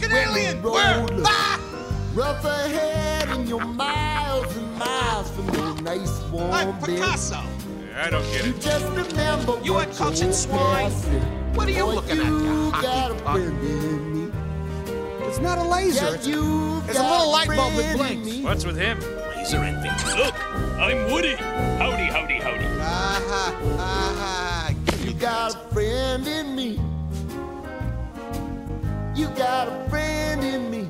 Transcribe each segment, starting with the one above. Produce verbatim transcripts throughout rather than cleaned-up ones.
fucking alien! Where? Ah! Rough ahead and you're miles and miles from your nice warm I'm bed. Picasso. I don't get You it. just remember You what a cultured your swine? past said. What are you Boy, looking at, you you hockey got a puck? friend in me. It's not a laser. Yeah, It's, you it's a got little light bulb that friend in blinks. me. What's with him? Laser envy. Look, I'm Woody. Howdy, howdy, howdy. Aha, aha. You got a friend in me. You got a friend in me.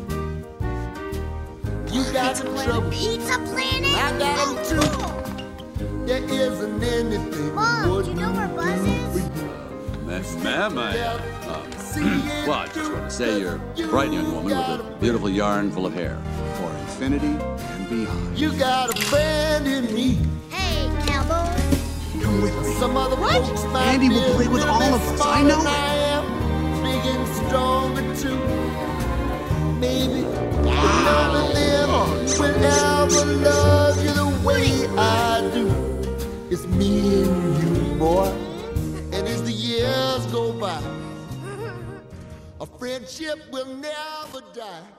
You got Pizza some Planet. trouble. Pizza Planet? I got oh, them too. cool. There isn't anything Mom, I do wouldn't you know where Buzz do is? for you. Yes, ma'am. I, Yeah, uh, see it well, I just through. want to say you're a bright young woman with a beautiful yarn full of hair. For infinity and beyond. You got a friend in me. Hey, cowboy. Come with me. Some other What? folks might Andy be will a play with little all bit of us. I smarter know than it. I am, big and stronger too. Maybe none of them will ever love you the way I do. It's me and you, boy. And as the years go by, a friendship will never die.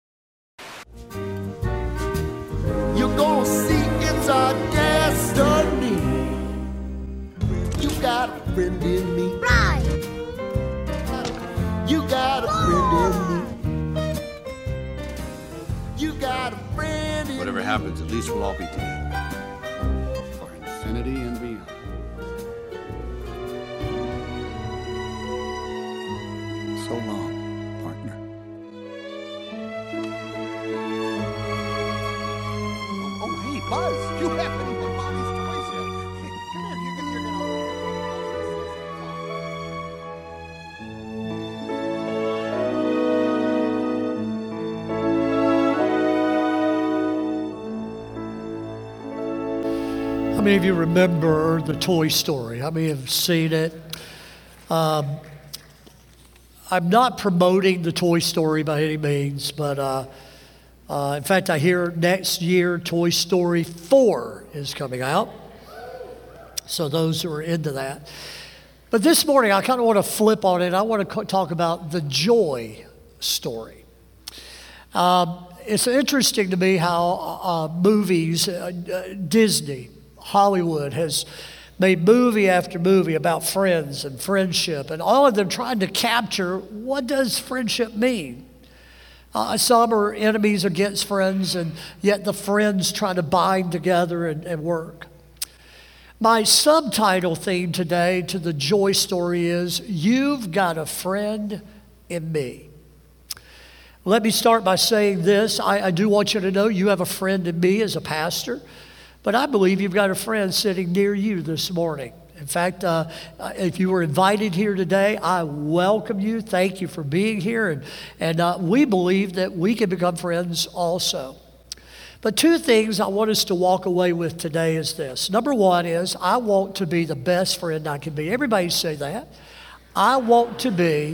You're gonna see it's our destiny. You got a friend in me. Right. You got a friend in me. You got a friend in Whatever me. happens, at least we'll all be together. For infinity and beyond. So long, partner. Oh, oh, hey, Buzz, you haven't even bought his toys yet. Hey, come here, you can, you're gonna... How many of you remember the Toy Story? How many have seen it? Um, I'm not promoting the Toy Story by any means, but uh, uh, in fact, I hear next year Toy Story four is coming out. So those who are into that. But this morning, I kind of want to flip on it. I want to talk about the joy story. Um, it's interesting to me how uh, movies, uh, uh, Disney, Hollywood has made movie after movie about friends and friendship, and all of them trying to capture what does friendship mean. Uh, some are enemies against friends, and yet the friends try to bind together and, and work. My subtitle theme today to the joy story is, You've Got a Friend in Me. Let me start by saying this. I, I do want you to know you have a friend in me as a pastor, but I believe you've got a friend sitting near you this morning. In fact, uh, if you were invited here today, I welcome you. Thank you for being here. And, and uh, we believe that we can become friends also. But two things I want us to walk away with today is this. Number one is, I want to be the best friend I can be. Everybody say that. I want to be.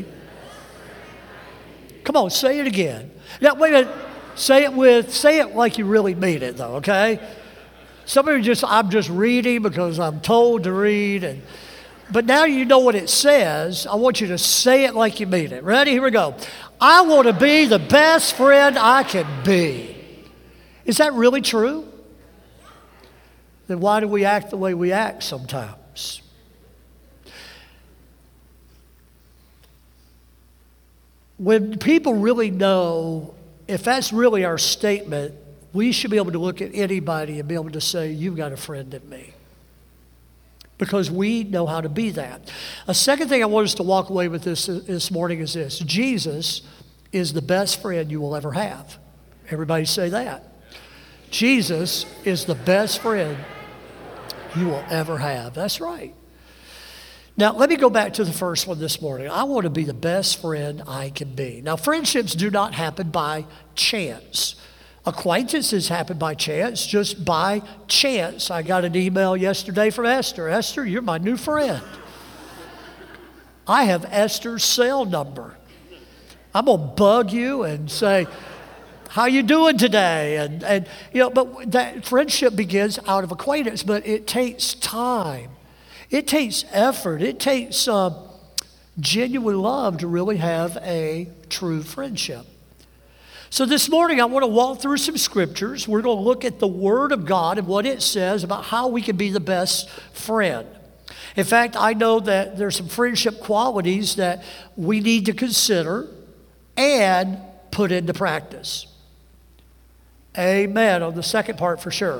Come on, say it again. Now, wait a minute. Say it with, say it like you really mean it, though, okay? Some of you just, I'm just reading because I'm told to read. And, but now you know what it says. I want you to say it like you mean it. Ready? Here we go. I want to be the best friend I can be. Is that really true? Then why do we act the way we act sometimes? When people really know, if that's really our statement, we should be able to look at anybody and be able to say, you've got a friend in me. Because we know how to be that. A second thing I want us to walk away with this this morning is this. Jesus is the best friend you will ever have. Everybody say that. Jesus is the best friend you will ever have. That's right. Now, let me go back to the first one this morning. I want to be the best friend I can be. Now, friendships do not happen by chance. Acquaintances happen by chance, just by chance. I got an email yesterday from Esther. Esther, you're my new friend. I have Esther's cell number. I'm going to bug you and say, how you doing today? And, and you know, but that friendship begins out of acquaintance, but it takes time. It takes effort. It takes uh, genuine love to really have a true friendship. So this morning I want to walk through some scriptures. We're going to look at the Word of God and what it says about how we can be the best friend. In fact, I know that there's some friendship qualities that we need to consider and put into practice. Amen on the second part for sure.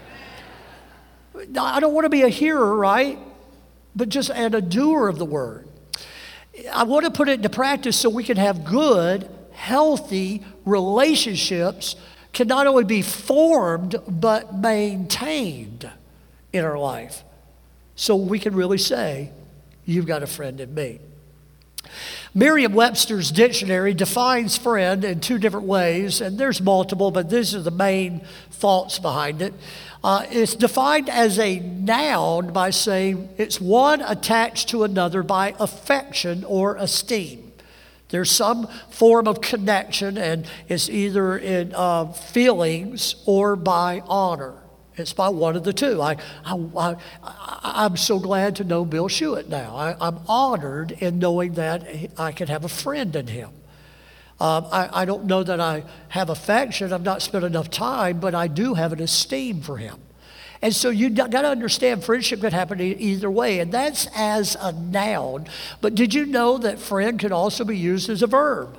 I don't want to be a hearer, right? But just and a doer of the Word. I want to put it into practice so we can have good, healthy relationships can not only be formed but maintained in our life. So we can really say, you've got a friend in me. Merriam-Webster's dictionary defines friend in two different ways, and there's multiple, but these are the main thoughts behind it. Uh, it's defined as a noun by saying it's one attached to another by affection or esteem. There's some form of connection, and it's either in uh, feelings or by honor. It's by one of the two. I, I, I, I'm so glad to know Bill Shuett now. I, I'm honored in knowing that I can have a friend in him. Um, I, I don't know that I have affection. I've not spent enough time, but I do have an esteem for him. And so you got to understand friendship could happen either way, and that's as a noun. But did you know that friend can also be used as a verb?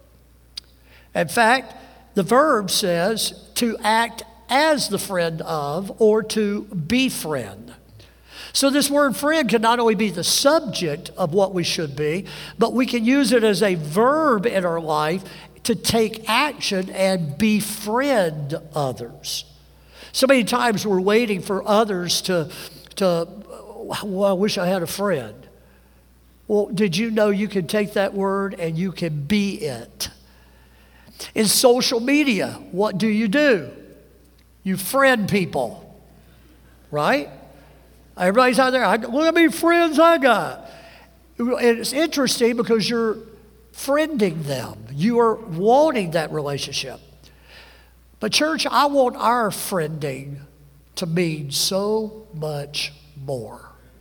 In fact, the verb says to act as the friend of or to befriend. So this word friend can not only be the subject of what we should be, but we can use it as a verb in our life to take action and befriend others. So many times we're waiting for others to, to well, I wish I had a friend. Well, did you know you can take that word and you can be it? In social media, what do you do? You friend people, right? Everybody's out there, I, look how many friends I got. And it's interesting because you're friending them. You are wanting that relationship. But church, I want our friending to mean so much more.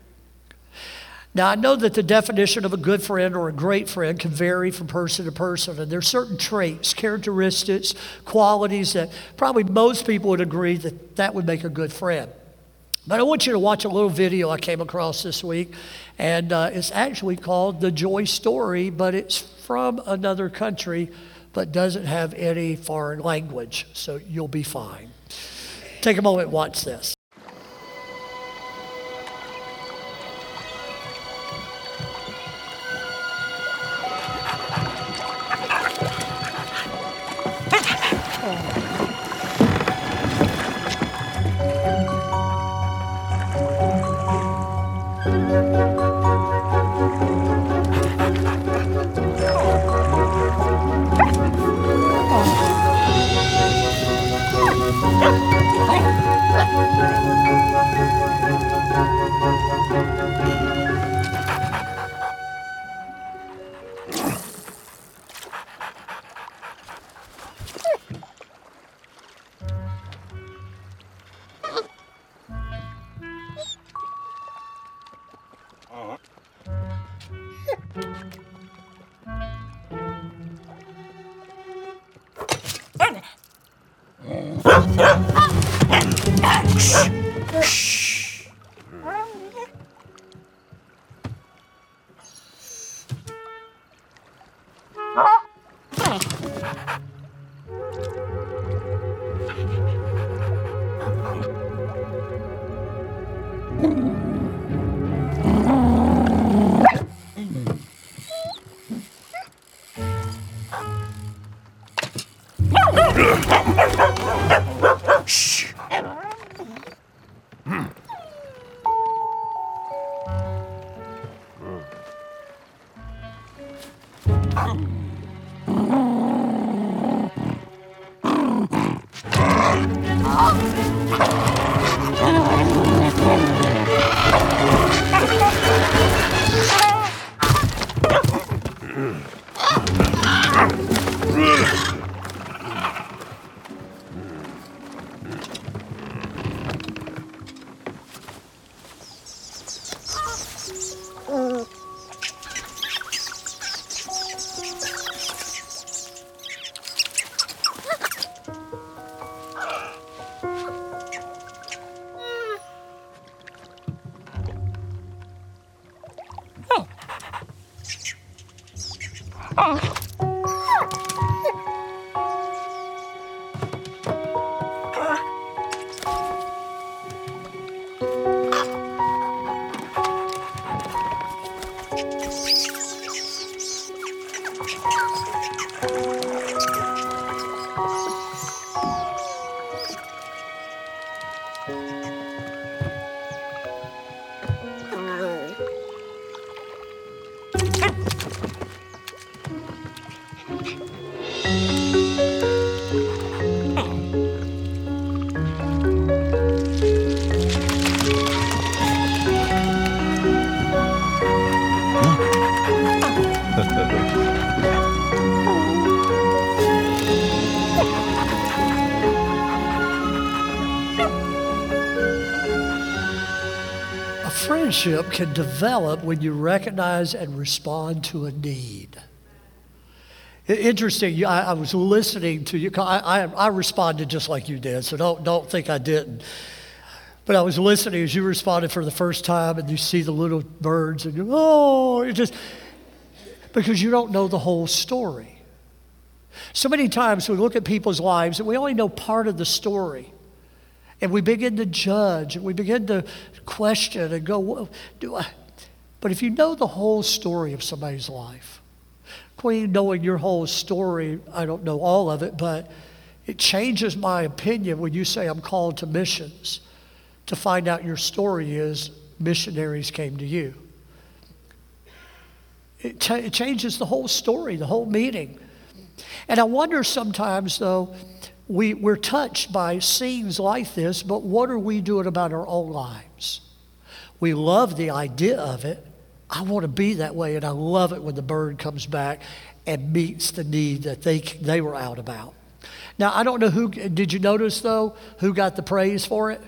Now, I know that the definition of a good friend or a great friend can vary from person to person, and there's certain traits, characteristics, qualities that probably most people would agree that that would make a good friend. But I want you to watch a little video I came across this week, and uh, it's actually called The Joy Story, but it's from another country, but doesn't have any foreign language, so you'll be fine. Take a moment and watch this. friendship can develop when you recognize and respond to a need. Interesting, I, I was listening to you. I, I, I responded just like you did, so don't, don't think I didn't. But I was listening as you responded for the first time, and you see the little birds, and you oh, it just, because you don't know the whole story. So many times we look at people's lives, and we only know part of the story. And we begin to judge, and we begin to question and go, well, do I? But if you know the whole story of somebody's life, Queen, knowing your whole story, I don't know all of it, but it changes my opinion when you say I'm called to missions, to find out your story is missionaries came to you. It, ch- it changes the whole story, the whole meaning. And I wonder sometimes, though, we, we're touched by scenes like this, but what are we doing about our own lives? We love the idea of it. I want to be that way, and I love it when the bird comes back and meets the need that they they were out about. Now, I don't know who, did you notice, though, who got the praise for it?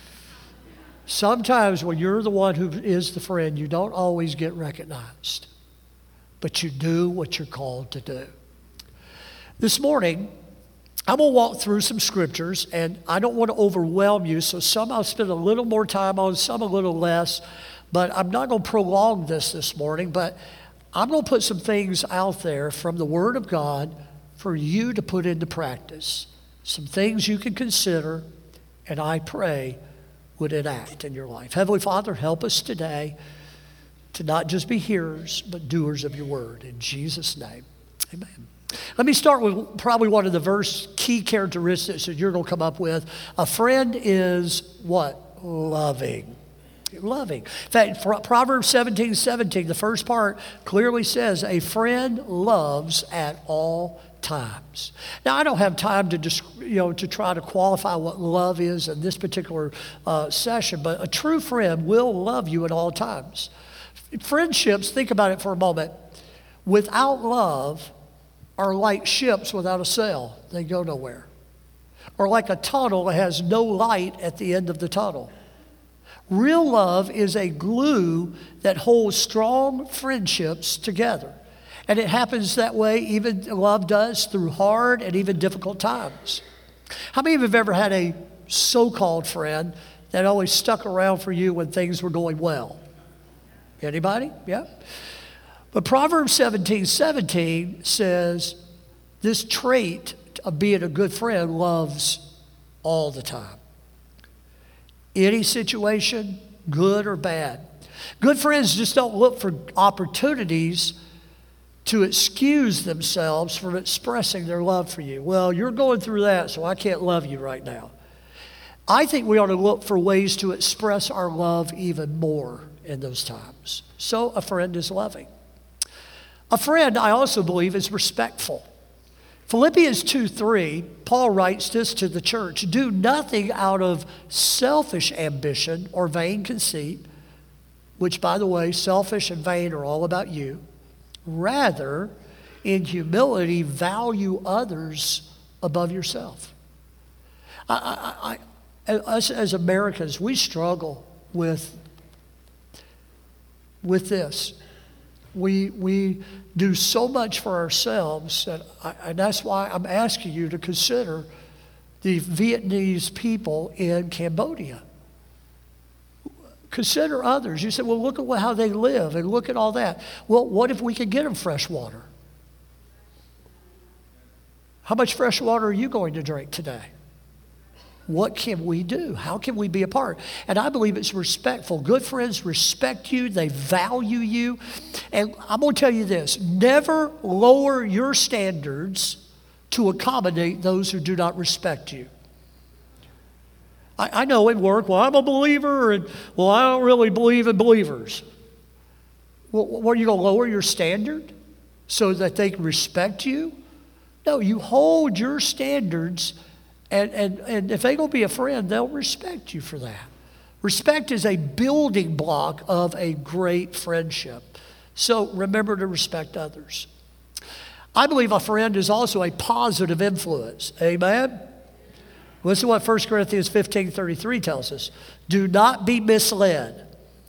Sometimes when you're the one who is the friend, you don't always get recognized, but you do what you're called to do. This morning, I'm going to walk through some scriptures, and I don't want to overwhelm you, so some I'll spend a little more time on, some a little less. But I'm not going to prolong this this morning, but I'm going to put some things out there from the Word of God for you to put into practice. Some things you can consider, and I pray would enact in your life. Heavenly Father, help us today to not just be hearers, but doers of your Word. In Jesus' name, amen. Let me start with probably one of the verse key characteristics that you're going to come up with. A friend is what? Loving. Loving. In fact, Proverbs seventeen seventeen, the first part clearly says, a friend loves at all times. Now, I don't have time to just, you know, to try to qualify what love is in this particular uh, session, but a true friend will love you at all times. Friendships, think about it for a moment, without love are like ships without a sail. They go nowhere. Or like a tunnel that has no light at the end of the tunnel. Real love is a glue that holds strong friendships together. And it happens that way, even love does, through hard and even difficult times. How many of you have ever had a so-called friend that always stuck around for you when things were going well? Anybody? Yeah? But Proverbs seventeen seventeen says this trait of being a good friend loves all the time. Any situation, good or bad. Good friends just don't look for opportunities to excuse themselves from expressing their love for you. Well, you're going through that, so I can't love you right now. I think we ought to look for ways to express our love even more in those times. So a friend is loving. A friend, I also believe, is respectful. Philippians two three, Paul writes this to the church, do nothing out of selfish ambition or vain conceit, which, by the way, selfish and vain are all about you. Rather, in humility, value others above yourself. I, I, I, us as Americans, we struggle with, with this. We, we do so much for ourselves, that I, and that's why I'm asking you to consider the Vietnamese people in Cambodia. Consider others. You say, well, look at what, how they live and look at all that. Well, what if we could get them fresh water? How much fresh water are you going to drink today? What can we do? How can we be a part? And I believe it's respectful. Good friends respect you. They value you. And I'm going to tell you this. Never lower your standards to accommodate those who do not respect you. I, I know in work, well, I'm a believer, and well, I don't really believe in believers. Well, what, are you going to lower your standard so that they can respect you? No, you hold your standards. And, and, and if they're going to be a friend, they'll respect you for that. Respect is a building block of a great friendship. So remember to respect others. I believe a friend is also a positive influence. Amen? Listen to what First Corinthians fifteen thirty-three tells us. Do not be misled.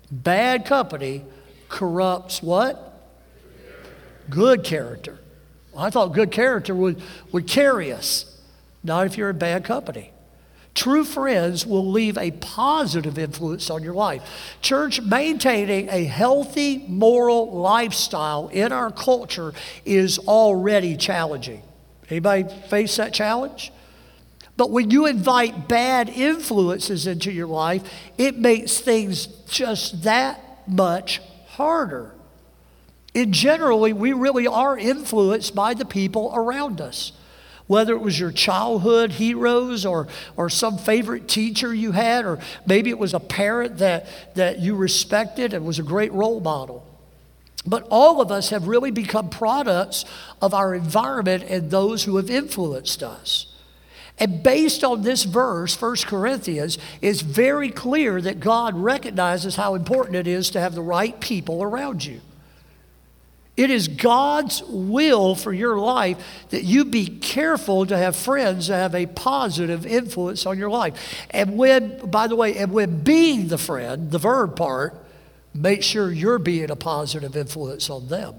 Bad company corrupts what? Good character. Well, I thought good character would, would carry us. Not if you're in bad company. True friends will leave a positive influence on your life. Church, maintaining a healthy moral lifestyle in our culture is already challenging. Anybody face that challenge? But when you invite bad influences into your life, it makes things just that much harder. And generally, we really are influenced by the people around us. Whether it was your childhood heroes or, or some favorite teacher you had, or maybe it was a parent that, that you respected and was a great role model. But all of us have really become products of our environment and those who have influenced us. And based on this verse, First Corinthians, it's very clear that God recognizes how important it is to have the right people around you. It is God's will for your life that you be careful to have friends that have a positive influence on your life. And when, by the way, and when being the friend, the verb part, make sure you're being a positive influence on them.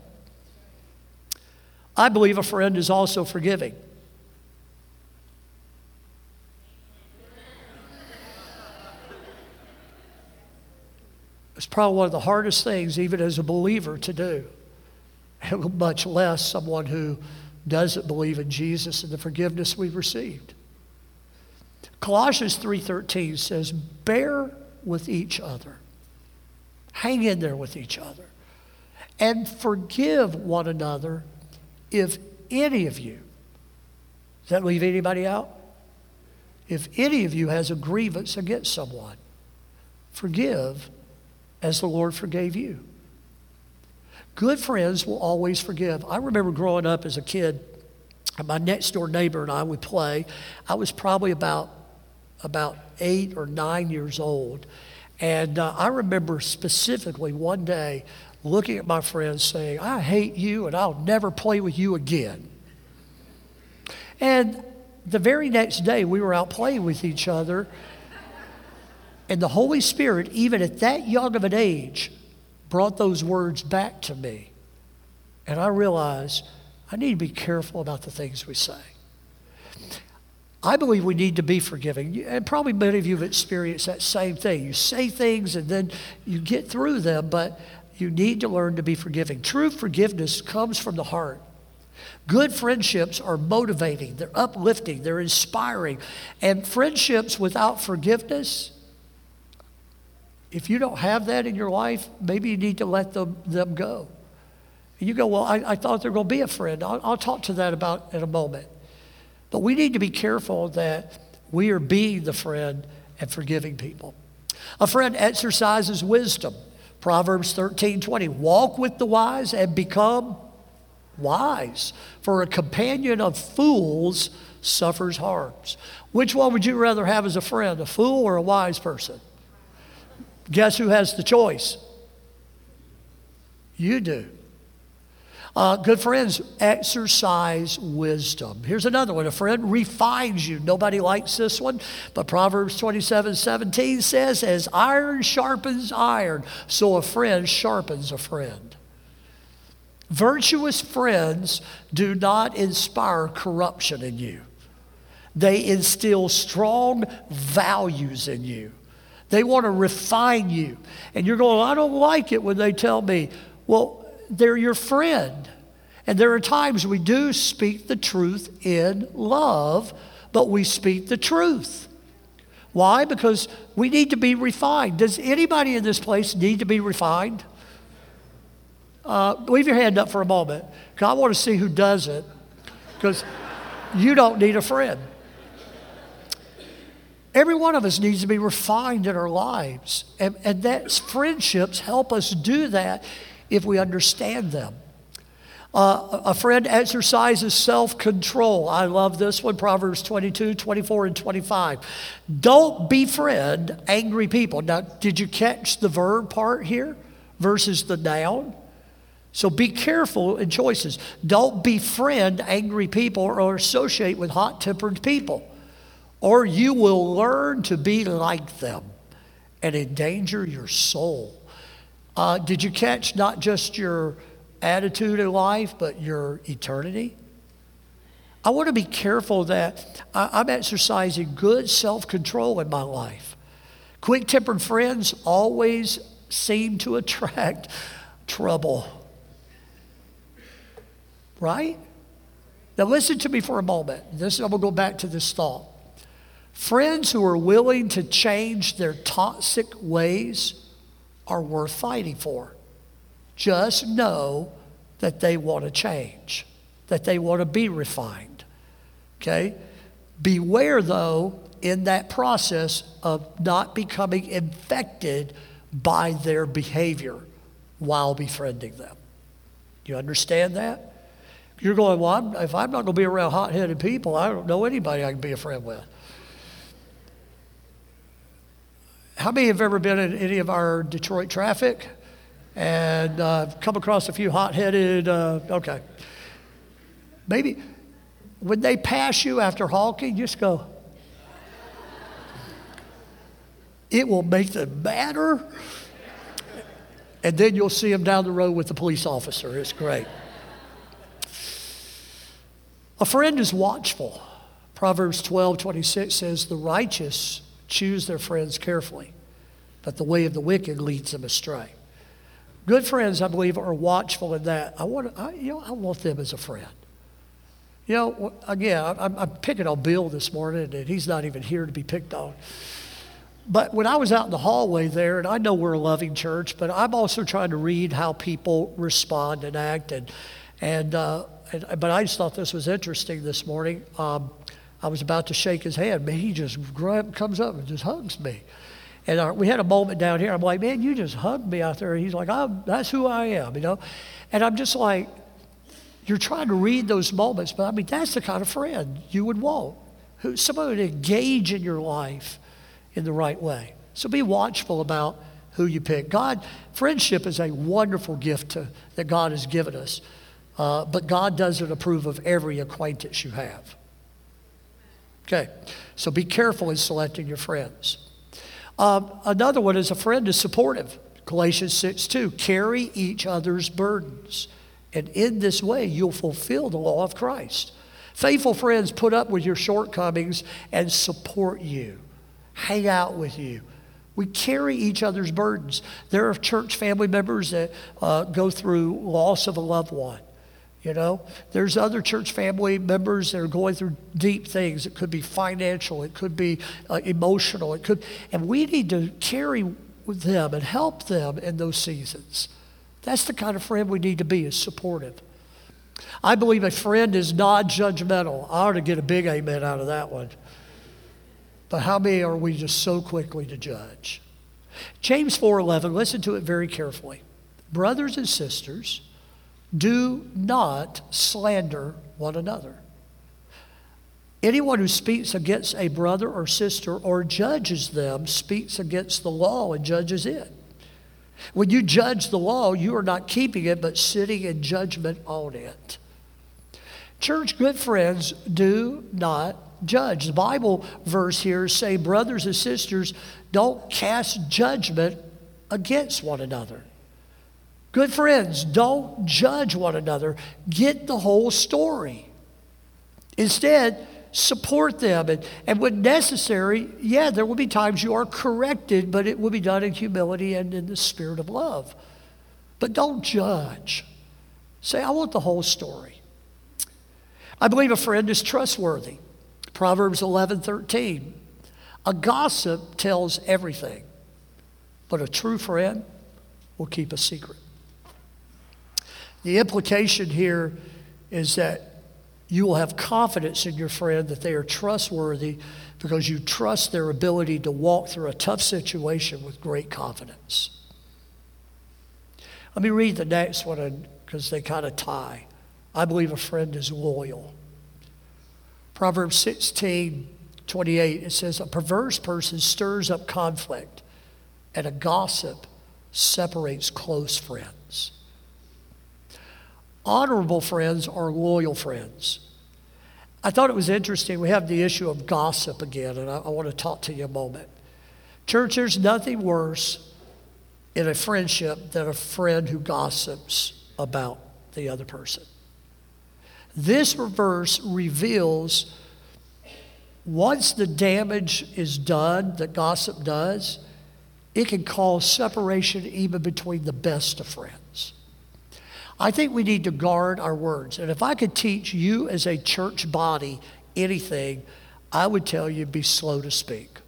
I believe a friend is also forgiving. It's probably one of the hardest things, even as a believer, to do. Much less someone who doesn't believe in Jesus and the forgiveness we've received. Colossians three thirteen says, bear with each other. Hang in there with each other. And forgive one another if any of you, does that leave anybody out? If any of you has a grievance against someone, forgive as the Lord forgave you. Good friends will always forgive. I remember growing up as a kid, my next door neighbor and I would play. I was probably about, about eight or nine years old. And uh, I remember specifically one day looking at my friend saying, I hate you and I'll never play with you again. And the very next day we were out playing with each other. And the Holy Spirit, even at that young of an age, brought those words back to me. And I realized I need to be careful about the things we say. I believe we need to be forgiving. And probably many of you have experienced that same thing. You say things and then you get through them, but you need to learn to be forgiving. True forgiveness comes from the heart. Good friendships are motivating, they're uplifting, they're inspiring. And friendships without forgiveness, if you don't have that in your life, maybe you need to let them, them go. And you go, well, I, I thought they were going to be a friend. I'll, I'll talk to that about in a moment. But we need to be careful that we are being the friend and forgiving people. A friend exercises wisdom. Proverbs thirteen twenty, walk with the wise and become wise. For a companion of fools suffers harms. Which one would you rather have as a friend, a fool or a wise person? Guess who has the choice? You do. Uh, good friends exercise wisdom. Here's another one. A friend refines you. Nobody likes this one, but Proverbs twenty-seven seventeen says, as iron sharpens iron, so a friend sharpens a friend. Virtuous friends do not inspire corruption in you. They instill strong values in you. They want to refine you. And you're going, I don't like it when they tell me, well, they're your friend. And there are times we do speak the truth in love, but we speak the truth. Why? Because we need to be refined. Does anybody in this place need to be refined? Uh, leave your hand up for a moment, because I want to see who does it, because you don't need a friend. Every one of us needs to be refined in our lives. And, and that friendships help us do that if we understand them. Uh, a friend exercises self-control. I love this one, Proverbs twenty-two, twenty-four, and twenty-five. Don't befriend angry people. Now, did you catch the verb part here versus the noun? So be careful in choices. Don't befriend angry people or associate with hot-tempered people, or you will learn to be like them and endanger your soul. Uh, did you catch not just your attitude in life, but your eternity? I want to be careful that I, I'm exercising good self-control in my life. Quick-tempered friends always seem to attract trouble. Right? Now listen to me for a moment. This, I'm going to go back to this thought. Friends who are willing to change their toxic ways are worth fighting for. Just know that they want to change, that they want to be refined. Okay? Beware, though, in that process of not becoming infected by their behavior while befriending them. You understand that? You're going, well, I'm, if I'm not going to be around hot-headed people, I don't know anybody I can be a friend with. How many have ever been in any of our Detroit traffic and uh, come across a few hot-headed, uh, okay. Maybe when they pass you after honking, just go. It will make them madder. And then you'll see them down the road with the police officer. It's great. A friend is watchful. Proverbs twelve twenty-six says, the righteous choose their friends carefully, but the way of the wicked leads them astray. Good friends, I believe, are watchful in that. I want, I, you know, I want them as a friend. You know, again, I'm, I'm picking on Bill this morning, and he's not even here to be picked on. But when I was out in the hallway there, and I know we're a loving church, but I'm also trying to read how people respond and act, and and, uh, and but I just thought this was interesting this morning. Um, I was about to shake his hand, man, he just grab, comes up and just hugs me. And our, we had a moment down here. I'm like, man, you just hugged me out there. And he's like, oh, that's who I am, you know. And I'm just like, you're trying to read those moments, but I mean, that's the kind of friend you would want, who someone would engage in your life in the right way. So be watchful about who you pick. God, friendship is a wonderful gift to, that God has given us, uh, but God doesn't approve of every acquaintance you have. Okay, so be careful in selecting your friends. Um, another one is a friend is supportive. Galatians six two, carry each other's burdens, and in this way you'll fulfill the law of Christ. Faithful friends put up with your shortcomings and support you, hang out with you. We carry each other's burdens. There are church family members that uh, go through loss of a loved one. You know, there's other church family members that are going through deep things. It could be financial, it could be uh, emotional, it could, and we need to carry with them and help them in those seasons. That's the kind of friend we need to be, is supportive. I believe a friend is non-judgmental. I ought to get a big amen out of that one. But how many are we just so quickly to judge? James four eleven, listen to it very carefully. Brothers and sisters, do not slander one another. Anyone who speaks against a brother or sister or judges them speaks against the law and judges it. When you judge the law, you are not keeping it, but sitting in judgment on it. Church, good friends, do not judge. The Bible verse here say, brothers and sisters, don't cast judgment against one another. Good friends, don't judge one another. Get the whole story. Instead, support them. And, and when necessary, yeah, there will be times you are corrected, but it will be done in humility and in the spirit of love. But don't judge. Say, I want the whole story. I believe a friend is trustworthy. Proverbs eleven thirteen. A gossip tells everything, but a true friend will keep a secret. The implication here is that you will have confidence in your friend that they are trustworthy because you trust their ability to walk through a tough situation with great confidence. Let me read the next one because they kind of tie. I believe a friend is loyal. Proverbs sixteen twenty-eight, it says, a perverse person stirs up conflict, and a gossip separates close friends. Honorable friends are loyal friends. I thought it was interesting. We have the issue of gossip again, and I, I want to talk to you a moment. Church, there's nothing worse in a friendship than a friend who gossips about the other person. This verse reveals once the damage is done that gossip does, it can cause separation even between the best of friends. I think we need to guard our words. And if I could teach you as a church body anything, I would tell you be slow to speak.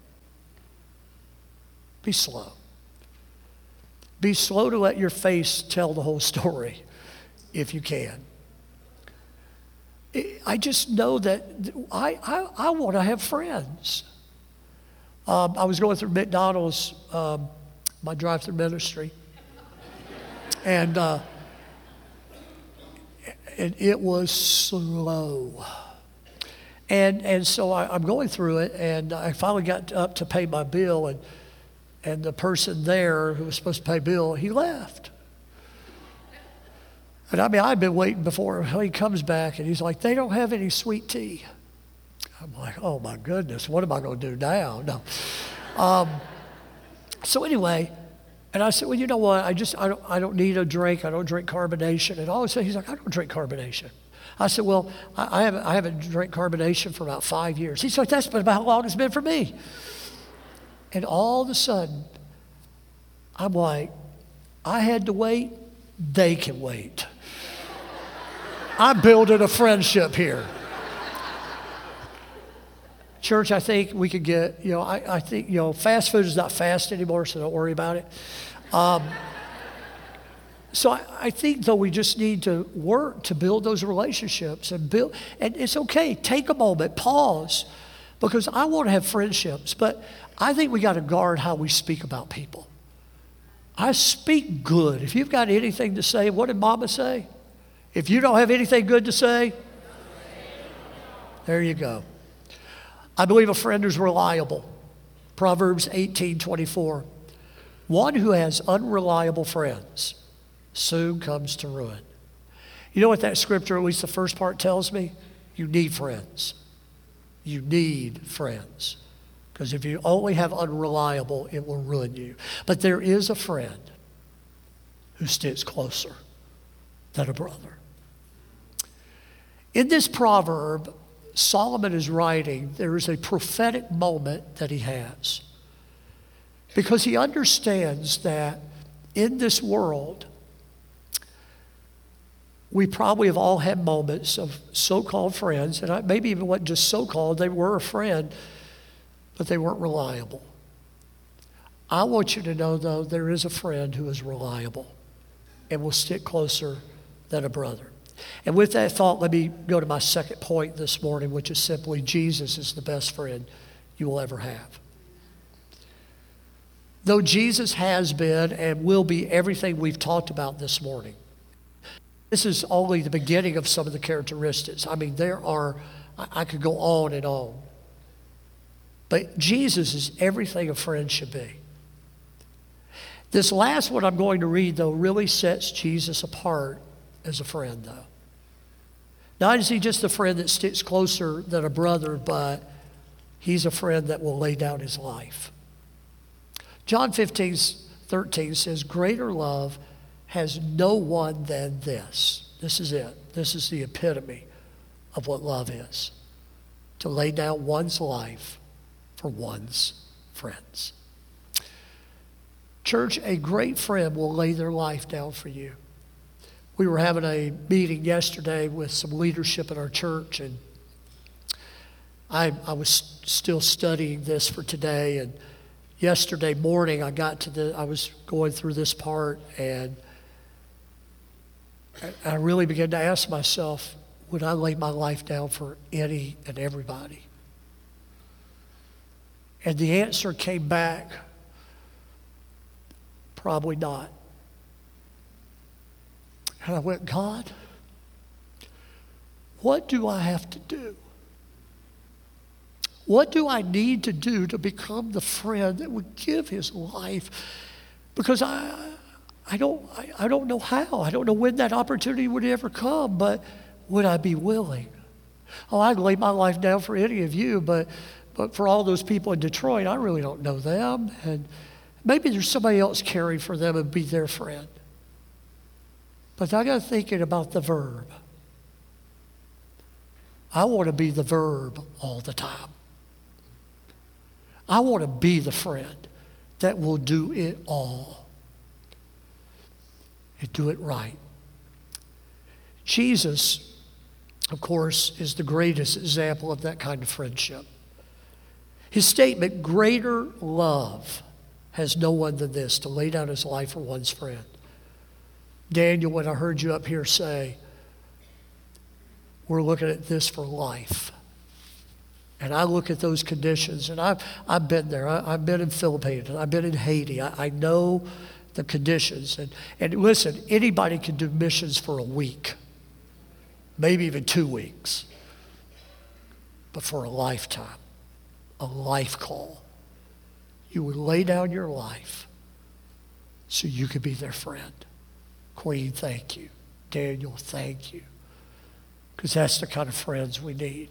Be slow. Be slow to let your face tell the whole story if you can. I just know that I, I, I want to have friends. Um, I was going through McDonald's, um, my drive-through ministry, and, uh, and it was slow. And and so I, I'm going through it, and I finally got up to pay my bill, and and the person there who was supposed to pay bill, he left. And I mean, I've been waiting before he comes back, and he's like, they don't have any sweet tea. I'm like, oh my goodness, what am I going to do now? No. Um, so anyway, and I said, well, you know what? I just, I don't, I don't need a drink. I don't drink carbonation. And all of a sudden, he's like, I don't drink carbonation. I said, well, I, I haven't, I haven't drank carbonation for about five years. He's like, that's been about how long it's been for me. And all of a sudden, I'm like, I had to wait. They can wait. I'm building a friendship here. Church, I think we could get, you know, I, I think, you know, fast food is not fast anymore, so don't worry about it. Um, so I, I think, though, we just need to work to build those relationships and build, and it's okay, take a moment, pause, because I want to have friendships, but I think we got to guard how we speak about people. I speak good. If you've got anything to say, what did Mama say? If you don't have anything good to say, there you go. I believe a friend is reliable. Proverbs eighteen twenty-four. One who has unreliable friends soon comes to ruin. You know what that scripture, at least the first part, tells me? You need friends. You need friends. Because if you only have unreliable, it will ruin you. But there is a friend who sticks closer than a brother. In this proverb, Solomon is writing, there is a prophetic moment that he has. Because he understands that in this world, we probably have all had moments of so-called friends, and maybe even what just so-called, they were a friend, but they weren't reliable. I want you to know, though, there is a friend who is reliable and will stick closer than a brother. And with that thought, let me go to my second point this morning, which is simply Jesus is the best friend you will ever have. Though Jesus has been and will be everything we've talked about this morning, this is only the beginning of some of the characteristics. I mean, there are, I could go on and on. But Jesus is everything a friend should be. This last one I'm going to read, though, really sets Jesus apart as a friend, though. Not is he just a friend that sticks closer than a brother, but he's a friend that will lay down his life. John fifteen thirteen says, greater love has no one than this. This is it. This is the epitome of what love is. To lay down one's life for one's friends. Church, a great friend will lay their life down for you. We were having a meeting yesterday with some leadership in our church, and I, I was still studying this for today. And yesterday morning, I got to the, I was going through this part, and I, I really began to ask myself, would I lay my life down for any and everybody? And the answer came back, probably not. And I went, God, what do I have to do? What do I need to do to become the friend that would give his life? Because I, I don't, I, I don't know how. I don't know when that opportunity would ever come, but would I be willing? Oh, I'd lay my life down for any of you, but, but for all those people in Detroit, I really don't know them. And Maybe there's somebody else caring for them and be their friend. But I got thinking about the verb. I want to be the verb all the time. I want to be the friend that will do it all and do it right. Jesus, of course, is the greatest example of that kind of friendship. His statement, greater love has no one than this, to lay down his life for one's friend. Daniel, when I heard you up here say, we're looking at this for life. And I look at those conditions, and I've, I've been there. I, I've been in Philippines. I've been in Haiti. I, I know the conditions. And, and listen, anybody can do missions for a week, maybe even two weeks. But for a lifetime, a life call, you would lay down your life so you could be their friend. Queen, thank you. Daniel, thank you. Because that's the kind of friends we need.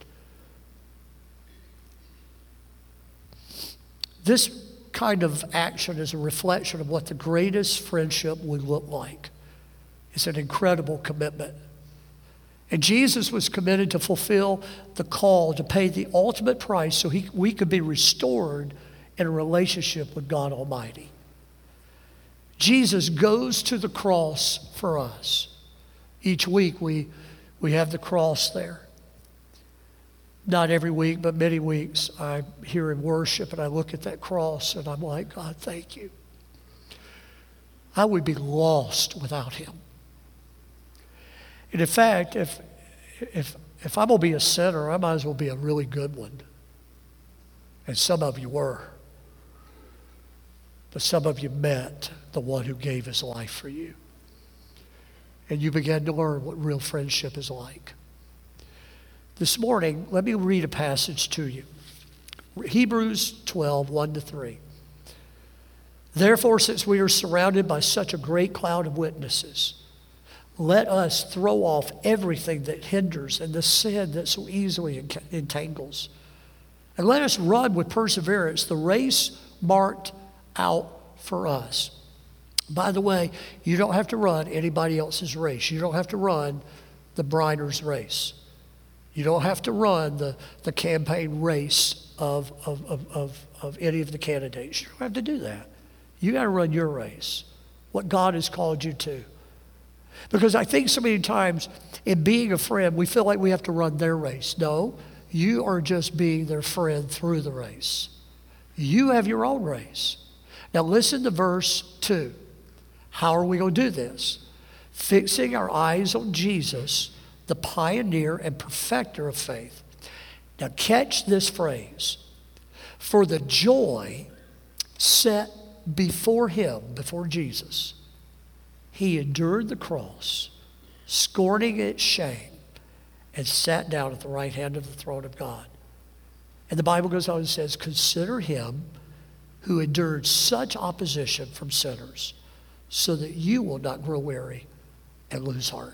This kind of action is a reflection of what the greatest friendship would look like. It's an incredible commitment. And Jesus was committed to fulfill the call to pay the ultimate price so he, we could be restored in a relationship with God Almighty. Jesus goes to the cross for us. Each week we, we have the cross there. Not every week, but many weeks, I'm here in worship and I look at that cross and I'm like, God, thank you. I would be lost without him. And in fact, if, if, if I'm going to be a sinner, I might as well be a really good one. And some of you were. But some of you met the one who gave his life for you. And you began to learn what real friendship is like. This morning, let me read a passage to you. Hebrews twelve, one to three. Therefore, since we are surrounded by such a great cloud of witnesses, let us throw off everything that hinders and the sin that so easily entangles. And let us run with perseverance the race marked out for us. By the way, you don't have to run anybody else's race. You don't have to run the Briners race. You don't have to run the, the campaign race of, of, of, of, of any of the candidates. You don't have to do that. You got to run your race, what God has called you to. Because I think so many times in being a friend, we feel like we have to run their race. No, you are just being their friend through the race. You have your own race. Now listen to verse two. How are we going to do this? Fixing our eyes on Jesus, the pioneer and perfecter of faith. Now catch this phrase. For the joy set before him, before Jesus, he endured the cross, scorning its shame, and sat down at the right hand of the throne of God. And the Bible goes on and says, consider him who endured such opposition from sinners, so that you will not grow weary and lose heart.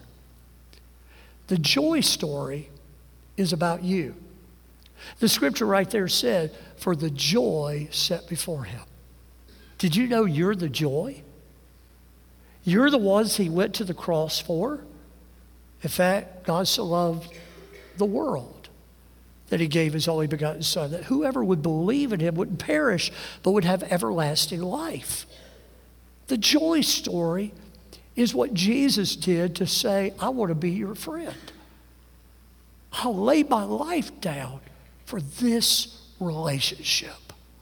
The joy story is about you. The scripture right there said, for the joy set before him. Did you know you're the joy? You're the ones he went to the cross for. In fact, God so loved the world that he gave his only begotten Son, that whoever would believe in him wouldn't perish, but would have everlasting life. The joy story is what Jesus did to say, I want to be your friend. I'll lay my life down for this relationship.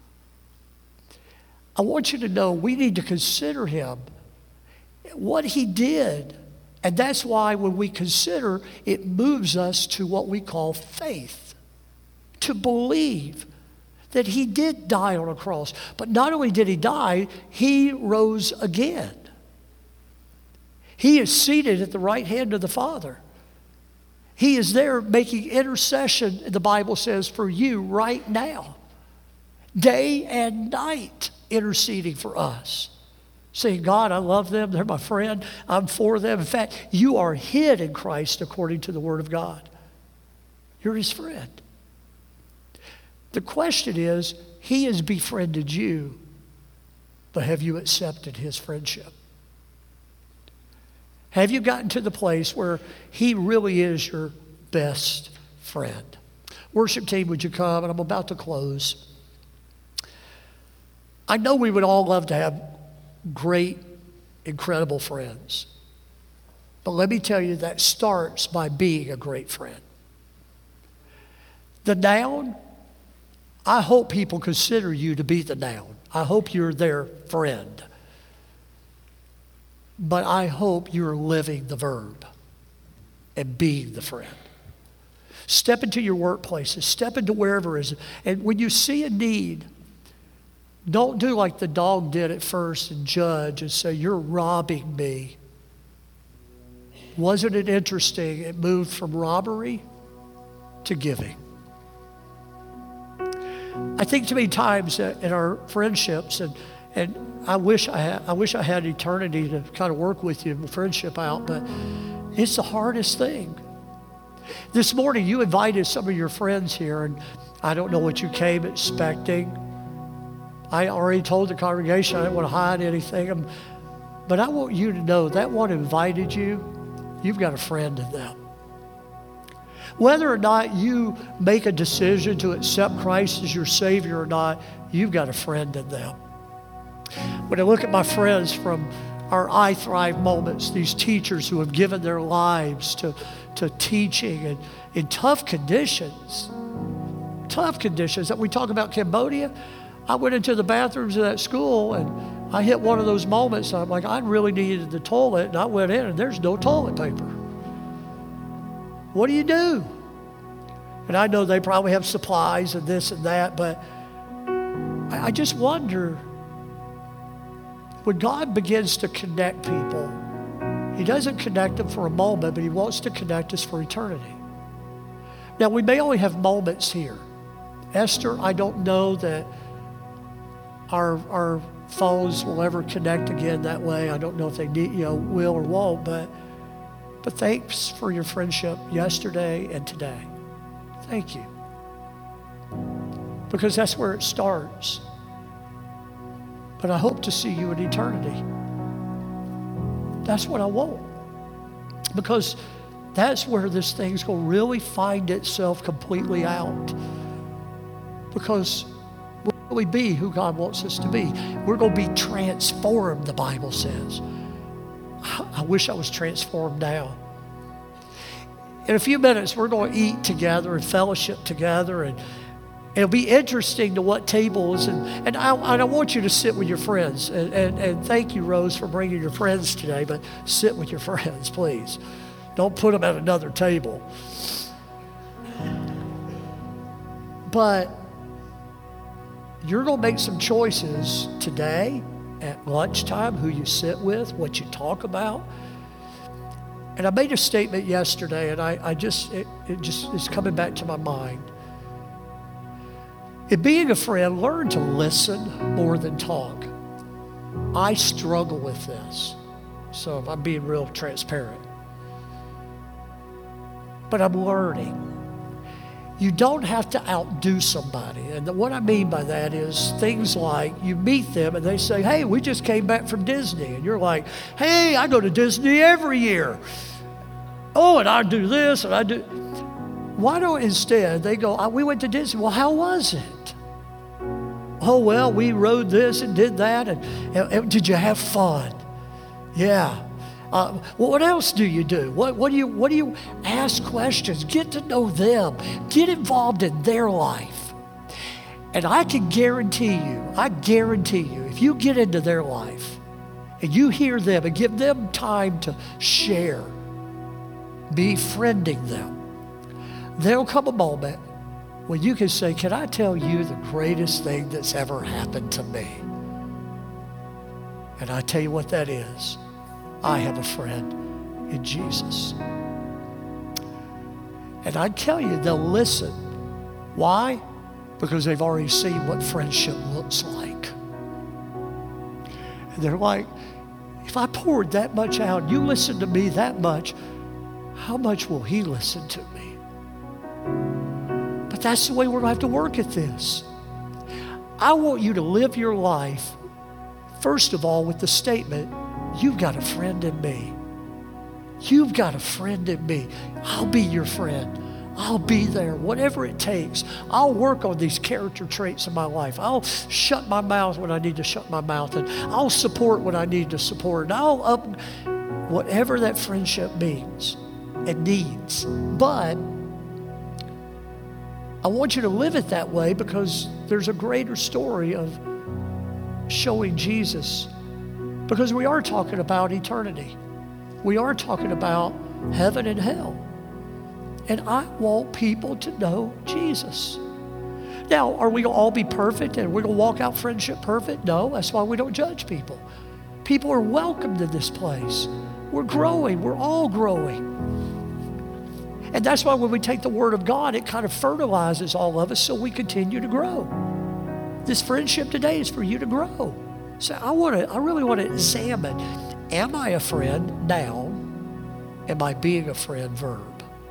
I want you to know we need to consider him, what he did. And that's why when we consider, it moves us to what we call faith, to believe that he did die on a cross. But not only did he die, he rose again. He is seated at the right hand of the Father. He is there making intercession, the Bible says, for you right now. Day and night interceding for us. Saying, God, I love them. They're my friend. I'm for them. In fact, you are hid in Christ according to the Word of God. You're his friend. The question is, he has befriended you. but have you accepted his friendship? Have you gotten to the place where he really is your best friend? Worship team, would you come? And I'm about to close. I know we would all love to have great, incredible friends. But let me tell you, that starts by being a great friend. The noun, I hope people consider you to be the noun. I hope you're their friend. But I hope you're living the verb and being the friend. Step into your workplaces. Step into wherever it is. And when you see a need, don't do like the dog did at first and judge and say, you're robbing me. Wasn't it interesting? It moved from robbery to giving. I think too many times in our friendships, and, and I wish I had, I wish I had eternity to kind of work with you and friendship out, but it's the hardest thing. This morning you invited some of your friends here, and I don't know what you came expecting. I already told the congregation I didn't want to hide anything, but I want you to know that one who invited you, you've got a friend in them. Whether or not you make a decision to accept Christ as your Savior or not, you've got a friend in them. When I look at my friends from our I Thrive moments, these teachers who have given their lives to, to teaching and in tough conditions, tough conditions. That we talk about Cambodia, I went into the bathrooms of that school and I hit one of those moments. I'm like, I really needed the toilet, and I went in and there's no toilet paper. What do you do? And I know they probably have supplies and this and that, but I, I just wonder, when God begins to connect people, he doesn't connect them for a moment, but he wants to connect us for eternity. Now, we may only have moments here. Esther, I don't know that our, our phones will ever connect again that way. I don't know if they need, you know, will or won't, but But thanks for your friendship yesterday and today. Thank you. Because that's where it starts. But I hope to see you in eternity. That's what I want. Because that's where this thing's going to really find itself completely out. Because we'll really be who God wants us to be. We're going to be transformed, the Bible says. I wish I was transformed now. In a few minutes, we're going to eat together and fellowship together, and it'll be interesting to what tables, and, and, I, and I want you to sit with your friends. And, and, and thank you, Rose, for bringing your friends today, but sit with your friends, please. Don't put them at another table. But you're going to make some choices today at lunchtime, who you sit with, what you talk about. And I made a statement yesterday, and I, I just, it, it just is coming back to my mind. In being a friend, learn to listen more than talk. I struggle with this, so I'm being real transparent. But I'm learning. You don't have to outdo somebody. And what I mean by that is things like you meet them and they say, hey, we just came back from Disney. And you're like, hey, I go to Disney every year. Oh, and I do this and I do. Why don't instead they go, we went to Disney. Well, how was it? Oh, well, we rode this and did that. And, and, and did you have fun? Yeah. Uh, well, what else do you do? What, what do you what do you ask questions? Get to know them. Get involved in their life. And I can guarantee you, I guarantee you, if you get into their life and you hear them and give them time to share, befriending them, there'll come a moment when you can say, can I tell you the greatest thing that's ever happened to me? And I tell you what that is. I have a friend in Jesus. And I tell you, they'll listen. Why? Because they've already seen what friendship looks like. And they're like, if I poured that much out, you listen to me that much, how much will he listen to me? But that's the way we're going to have to work at this. I want you to live your life First of all, with the statement, you've got a friend in me. You've got a friend in me. I'll be your friend. I'll be there, whatever it takes. I'll work on these character traits in my life. I'll shut my mouth when I need to shut my mouth, and I'll support what I need to support. And I'll up whatever that friendship means and needs. But I want you to live it that way because there's a greater story of showing Jesus. Because we are talking about eternity. We are talking about heaven and hell. And I want people to know Jesus. Now, are we going to all be perfect and we're going to walk out friendship perfect? No, that's why we don't judge people. People are welcomed in this place. We're growing. We're all growing. And that's why when we take the Word of God, it kind of fertilizes all of us so we continue to grow. This friendship today is for you to grow. So I want to, I really want to examine, am I a friend? Noun. Am I being a friend? Verb.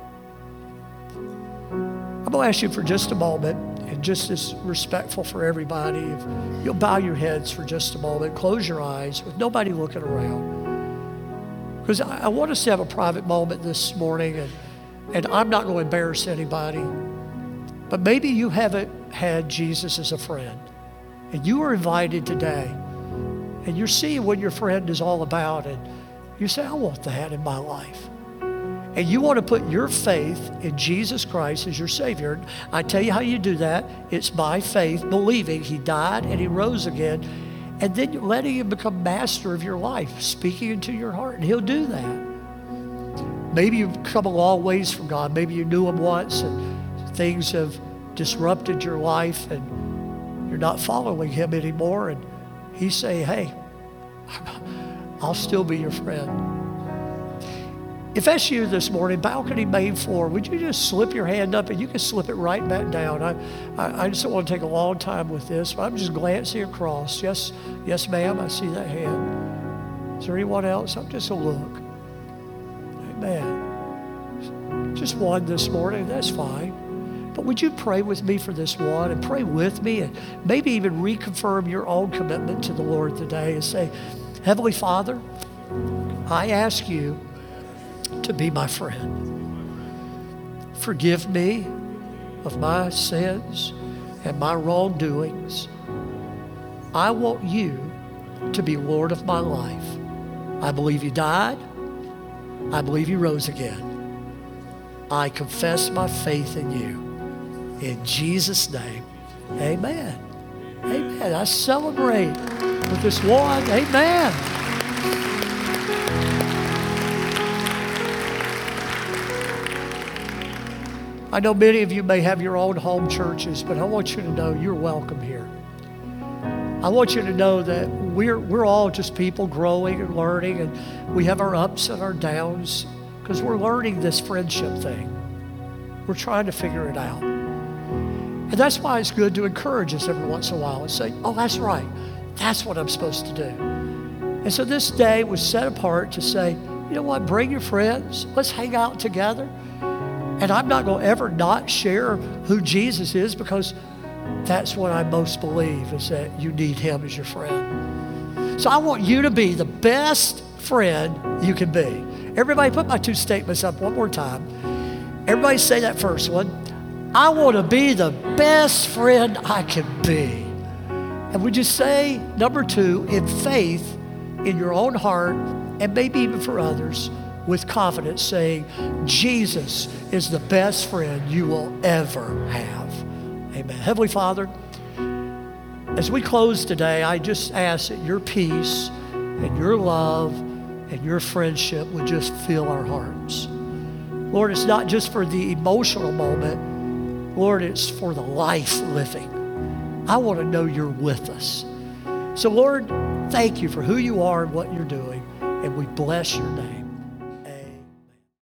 I'm going to ask you for just a moment, and just as respectful for everybody, if you'll bow your heads for just a moment, close your eyes with nobody looking around. Because I, I want us to have a private moment this morning, and, and I'm not going to embarrass anybody, but maybe you haven't had Jesus as a friend, and you are invited today, and you're seeing what your friend is all about, and you say, I want that in my life. And you want to put your faith in Jesus Christ as your Savior. I tell you how you do that. It's by faith, believing He died and He rose again, and then you're letting Him become master of your life, speaking into your heart, and He'll do that. Maybe you've come a long ways from God. Maybe you knew Him once, and things have disrupted your life, and you're not following Him anymore, and He's saying, hey, I'll still be your friend. If that's you this morning, balcony main floor, would you just slip your hand up and you can slip it right back down? I, I, I just don't want to take a long time with this, but I'm just glancing across. Yes, yes, ma'am, I see that hand. Is there anyone else? I'm just a look. Amen. Just one this morning, that's fine. But would you pray with me for this one and pray with me and maybe even reconfirm your own commitment to the Lord today and say, Heavenly Father, I ask you to be my friend. Forgive me of my sins and my wrongdoings. I want you to be Lord of my life. I believe you died. I believe you rose again. I confess my faith in you. In Jesus' name, amen. Amen. I celebrate with this one. Amen. I know many of you may have your own home churches, but I want you to know you're welcome here. I want you to know that we're, we're all just people growing and learning, and we have our ups and our downs because we're learning this friendship thing. We're trying to figure it out. And that's why it's good to encourage us every once in a while and say, oh, that's right. That's what I'm supposed to do. And so this day was set apart to say, you know what, bring your friends. Let's hang out together. And I'm not going to ever not share who Jesus is because that's what I most believe is that you need Him as your friend. So I want you to be the best friend you can be. Everybody put my two statements up one more time. Everybody say that first one. I want to be the best friend I can be. And would you say, number two, in faith, in your own heart, and maybe even for others, with confidence saying, Jesus is the best friend you will ever have. Amen. Heavenly Father, as we close today, I just ask that your peace and your love and your friendship would just fill our hearts. Lord, it's not just for the emotional moment. Lord, it's for the life living. I want to know you're with us. So Lord, thank you for who you are and what you're doing, and we bless your name.